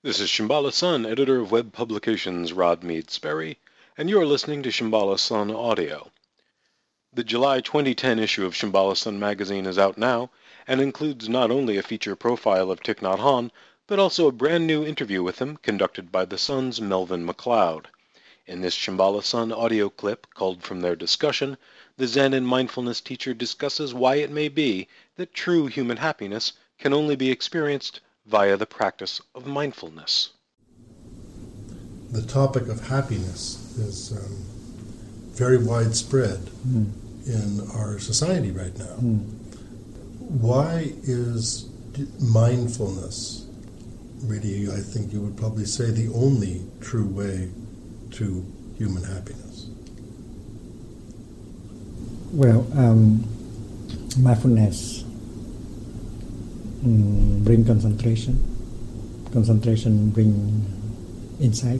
This is Shambhala Sun, editor of web publications Rod Mead Sperry, and you're listening to Shambhala Sun Audio. The July 2010 issue of Shambhala Sun magazine is out now and includes not only a feature profile of Thich Nhat Hanh, but also a brand new interview with him conducted by the Sun's Melvin MacLeod. In this Shambhala Sun audio clip, culled from their discussion, the Zen and mindfulness teacher discusses why it may be that true human happiness can only be experienced via the practice of mindfulness. The topic of happiness is very widespread in our society right now. Why is mindfulness really, I think you would probably say, the only true way to human happiness? Well, mindfulness bring concentration. Concentration bring insight.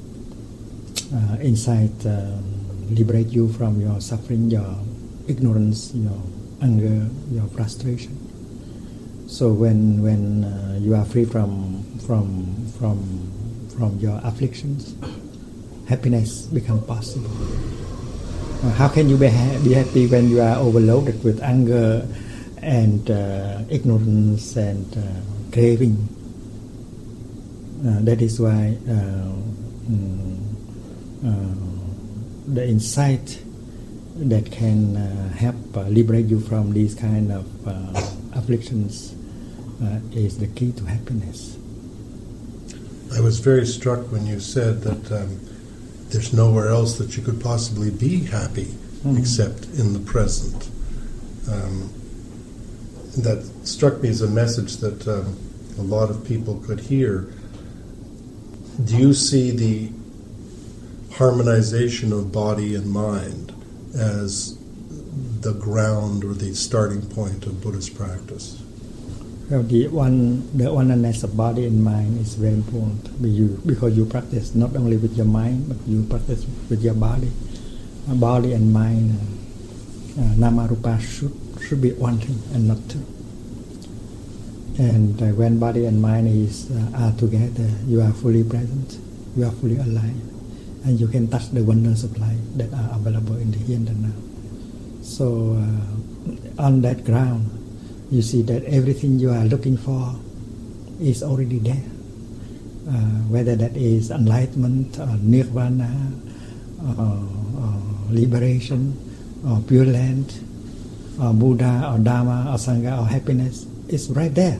Insight liberate you from your suffering, your ignorance, your anger, your frustration. So when you are free from your afflictions, happiness becomes possible. How can you be happy when you are overloaded with anger and ignorance and craving? That is why the insight that can help liberate you from these kind of afflictions is the key to happiness. I was very struck when you said that there's nowhere else that you could possibly be happy except in the present. That struck me as a message that a lot of people could hear. Do you see the harmonization of body and mind as the ground or the starting point of Buddhist practice? Well, the oneness of body and mind is very important because you practice not only with your mind, but you practice with your body. Body and mind, nama rupa should be one thing and not two. And when body and mind are together, you are fully present, you are fully alive, and you can touch the wonders of life that are available in the here and the now. So on that ground, you see that everything you are looking for is already there. Whether that is enlightenment or nirvana or liberation or pure land or Buddha or Dharma or Sangha or happiness, it's right there.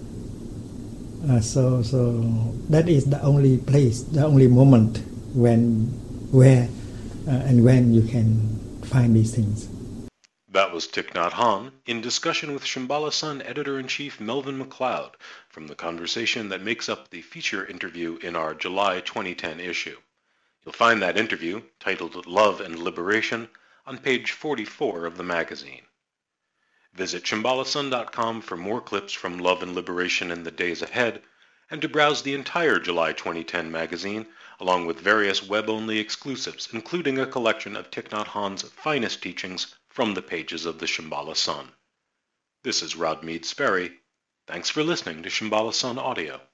So that is the only place, the only moment where and when you can find these things. That was Thich Nhat Hanh in discussion with Shambhala Sun editor-in-chief Melvin MacLeod from the conversation that makes up the feature interview in our July 2010 issue. You'll find that interview, titled Love and Liberation, on page 44 of the magazine. Visit ShambhalaSun.com for more clips from Love and Liberation in the days ahead, and to browse the entire July 2010 magazine, along with various web-only exclusives, including a collection of Thich Nhat Hanh's finest teachings from the pages of the Shambhala Sun. This is Rod Mead Sperry. Thanks for listening to Shambhala Sun Audio.